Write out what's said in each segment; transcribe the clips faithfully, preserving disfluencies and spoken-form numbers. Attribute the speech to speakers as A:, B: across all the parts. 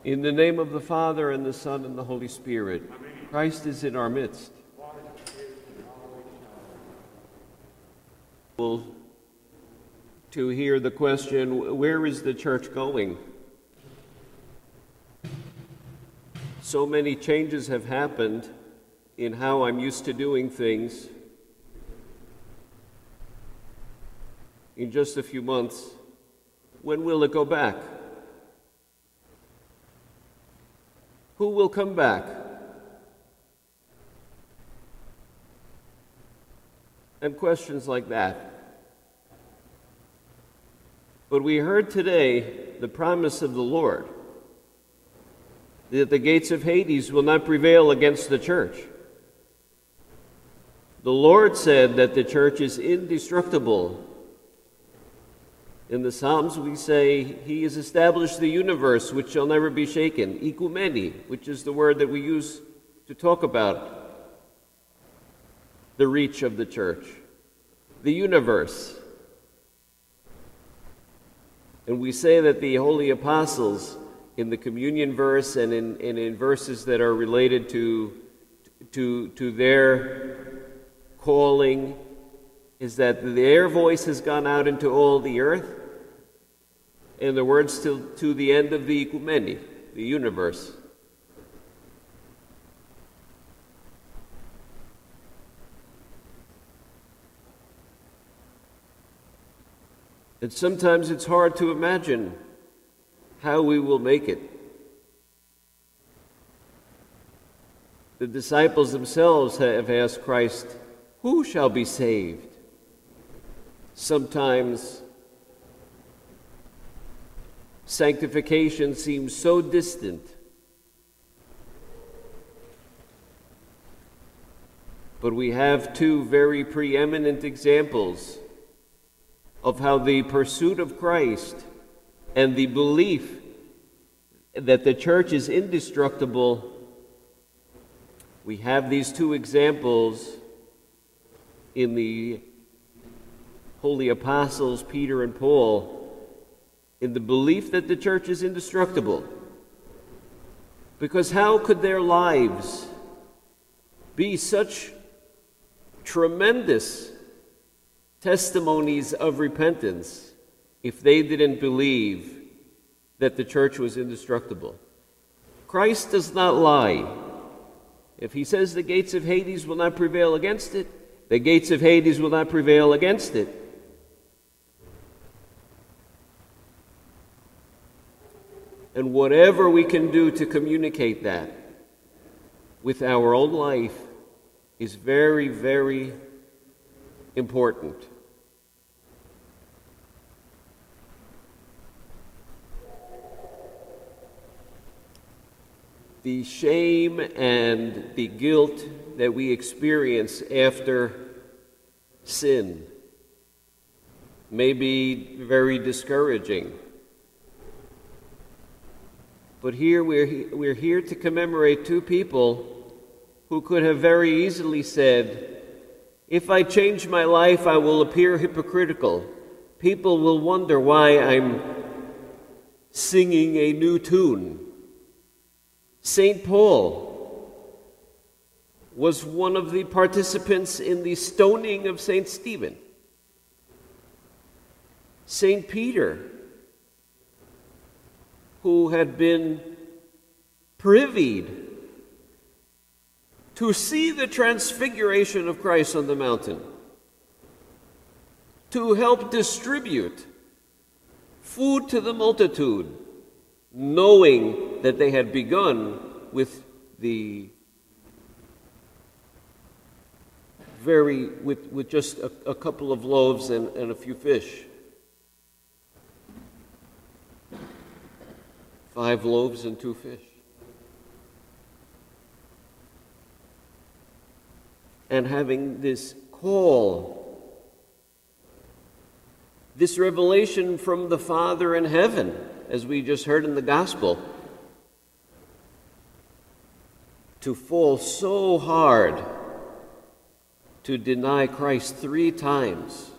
A: In the name of the Father, and the Son, and the Holy Spirit. Amen. Christ is in our midst. To hear the question, where is the church going? So many changes have happened in how I'm used to doing things. In just a few months, when will it go back? Who will come back? And questions like that. But we heard today the promise of the Lord that the gates of Hades will not prevail against the church. The Lord said that the church is indestructible. In the Psalms we say, He has established the universe which shall never be shaken. Ikumeni, which is the word that we use to talk about the reach of the church. The universe. And we say that the holy apostles, in the communion verse and in, and in verses that are related to, to, to their calling, is that their voice has gone out into all the earth, and the words to, to the end of the Ikumeni, the universe. And sometimes it's hard to imagine how we will make it. The disciples themselves have asked Christ, who shall be saved? Sometimes sanctification seems so distant. But we have two very preeminent examples of how the pursuit of Christ and the belief that the church is indestructible, we have these two examples in the holy apostles, Peter and Paul, in the belief that the church is indestructible. Because how could their lives be such tremendous testimonies of repentance if they didn't believe that the church was indestructible? Christ does not lie. If he says the gates of Hades will not prevail against it, the gates of Hades will not prevail against it. And whatever we can do to communicate that with our own life is very, very important. The shame and the guilt that we experience after sin may be very discouraging. But here we're, we're here to commemorate two people who could have very easily said, if I change my life, I will appear hypocritical. People will wonder why I'm singing a new tune. Saint Paul was one of the participants in the stoning of Saint Stephen. Saint Peter, who had been privied to see the transfiguration of Christ on the mountain, to help distribute food to the multitude, knowing that they had begun with the very, with, with just a, a couple of loaves and, and a few fish. Five loaves and two fish. And having this call, this revelation from the Father in heaven, as we just heard in the gospel, to fall so hard to deny Christ three times,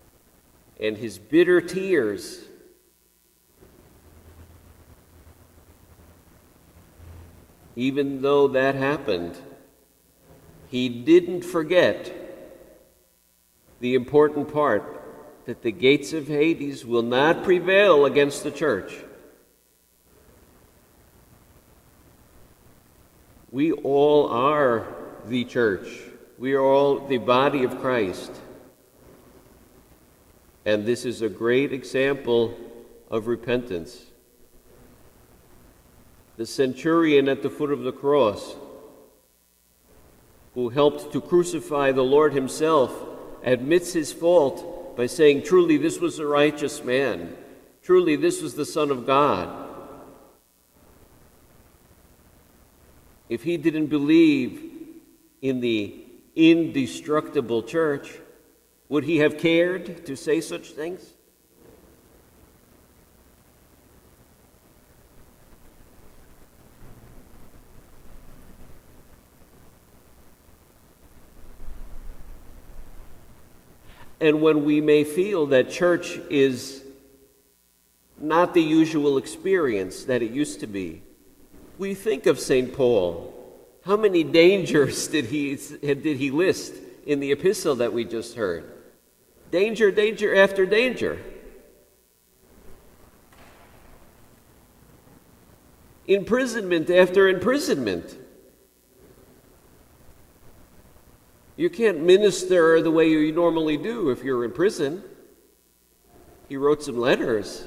A: and his bitter tears even though that happened, he didn't forget the important part that the gates of Hades will not prevail against the church. We all are the church. We are all the body of Christ. And this is a great example of repentance. The centurion at the foot of the cross, who helped to crucify the Lord himself, admits his fault by saying, "Truly, this was a righteous man. Truly, this was the Son of God." If he didn't believe in the indestructible church, would he have cared to say such things? And when we may feel that church is not the usual experience that it used to be, we think of Saint Paul. How many dangers did he, did he list in the epistle that we just heard? Danger, danger after danger. Imprisonment after imprisonment. You can't minister the way you normally do if you're in prison. He wrote some letters.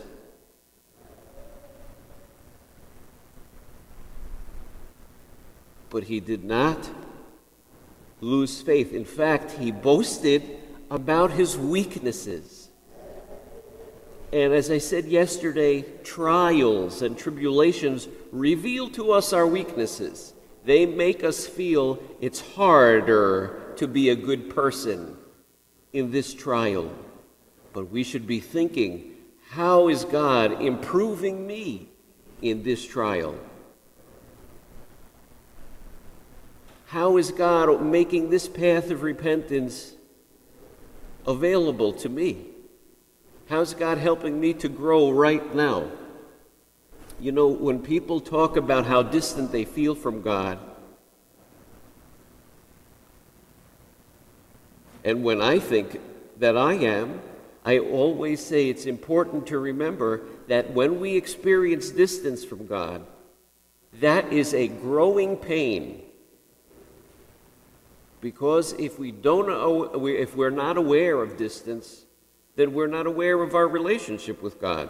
A: But he did not lose faith. In fact, he boasted about his weaknesses. And as I said yesterday, trials and tribulations reveal to us our weaknesses. They make us feel it's harder to be a good person in this trial. But we should be thinking, how is God improving me in this trial? How is God making this path of repentance available to me? How's God helping me to grow right now? You know, when people talk about how distant they feel from God, and when I think that I am, I always say it's important to remember that when we experience distance from God, that is a growing pain. Because if we don't, if we're not aware of distance, then we're not aware of our relationship with God.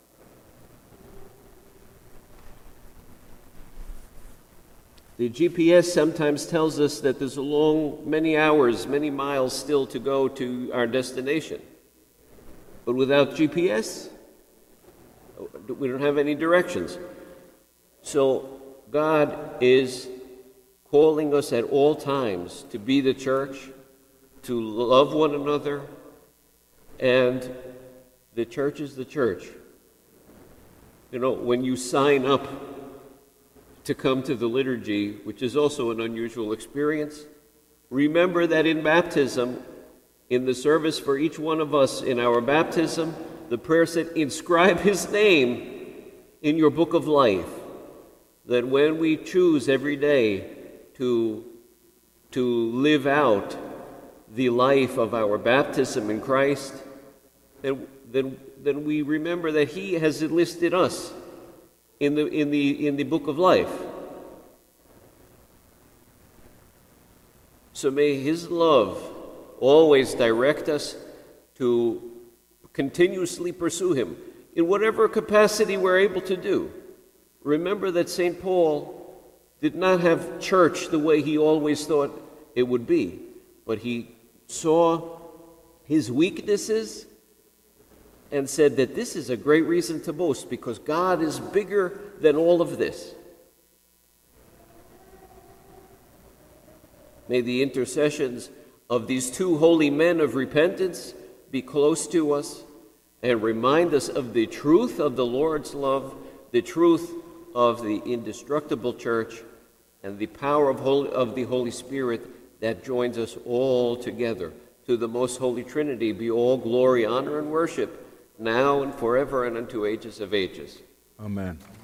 A: The G P S sometimes tells us that there's a long, many hours, many miles still to go to our destination. But without G P S, we don't have any directions. So God is calling us at all times to be the church, to love one another, and the church is the church. You know, when you sign up to come to the liturgy, which is also an unusual experience, remember that in baptism, in the service for each one of us in our baptism, the prayer said, inscribe his name in your book of life. That when we choose every day to, to live out the life of our baptism in Christ, then, then, then we remember that he has enlisted us in the, in the, in the book of life. So may his love always direct us to continuously pursue him in whatever capacity we're able to do. Remember that Saint Paul did not have church the way he always thought it would be, but he saw his weaknesses and said that this is a great reason to boast because God is bigger than all of this. May the intercessions of these two holy men of repentance be close to us and remind us of the truth of the Lord's love, the truth of the indestructible church, and the power of, Holy, of the Holy Spirit that joins us all together. To the most holy Trinity be all glory, honor, and worship, now and forever and unto ages of ages.
B: Amen.